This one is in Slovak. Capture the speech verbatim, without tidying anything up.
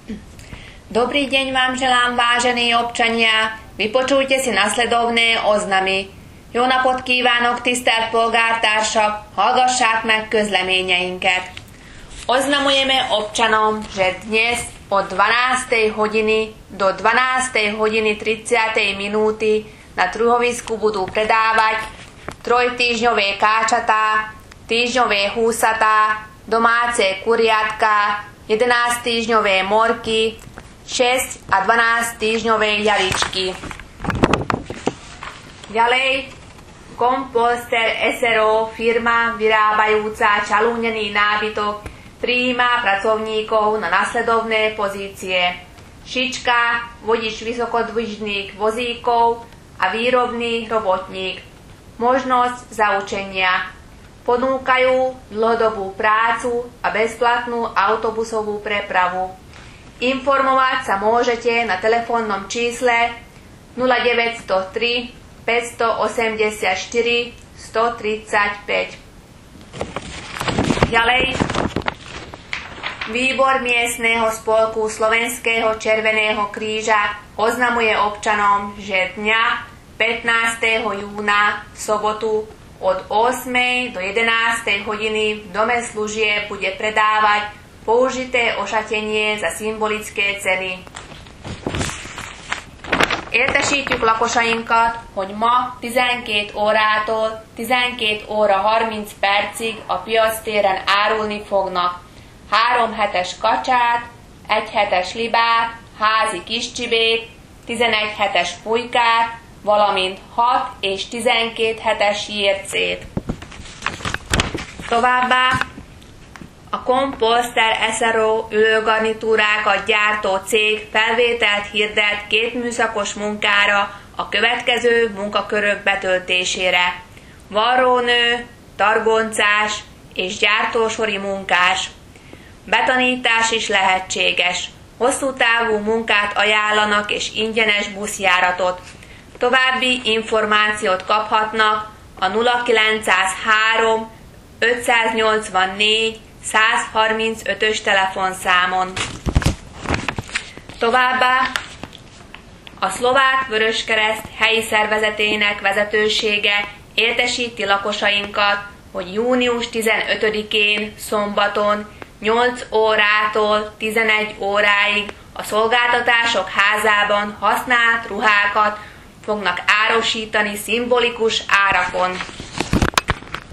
Dobrý deň vám želám, vážení občania. Vypočujte si nasledovné oznamy. Jó napot kívánok, tisztelt polgártársak! Hallgassák meg közleményeinket. Oznamujeme občanom, že dnes od dvanástej hodiny do dvanástej hodiny tridsiatej minúty na trhovisku budú predávať trojtýždňové káčatá, týždňové húsatá, domáce kuriatka, jedenásťtýždňové morky, šesť a dvanásť týždňové jaričky. Ďalej, Kompolster es er o, firma vyrábajúca čalúnený nábytok, prijíma pracovníkov na nasledovné pozície: šička, vodič vysokodvižných vozíkov a výrobný robotník. Možnosť zaučenia. Ponúkajú dlhodobú prácu a bezplatnú autobusovú prepravu. Informovať sa môžete na telefónnom čísle nula deväť nula tri, päťstoosemdesiatštyri, stotridsaťpäť. Ďalej, Výbor miestneho spolku Slovenského Červeného kríža oznamuje občanom, že dňa pätnásteho júna v sobotu od ôsmej do jedenástej hodiny v Dome služieb bude predávať použité ošatenie za szimbolické ceny. Értesítjük lakosainkat, hogy ma tizenkét órától tizenkét óra harminc percig a piactéren árulni fognak három hetes kacsát, egy hetes libát, házi kiscsibét, tizenegy hetes pulykát, valamint hat és tizenkét hetes jércét. Továbbá a Kompolster es er o ülőgarnitúrákat gyártó cég felvételt hirdet két műszakos munkára a következő munkakörök betöltésére: varrónő, targoncás és gyártósori munkás. Betanítás is lehetséges. Hosszú távú munkát ajánlanak és ingyenes buszjáratot. További információt kaphatnak a nulla kilencszázhárom, ötszáznyolcvannégy, százharmincötös telefonszámon. Továbbá a Szlovák Vöröskereszt helyi szervezetének vezetősége értesíti lakosainkat, hogy június tizenötödikén szombaton nyolc órától tizenegy óráig a Szolgáltatások Házában használt ruhákat fognak árusítani szimbolikus árakon.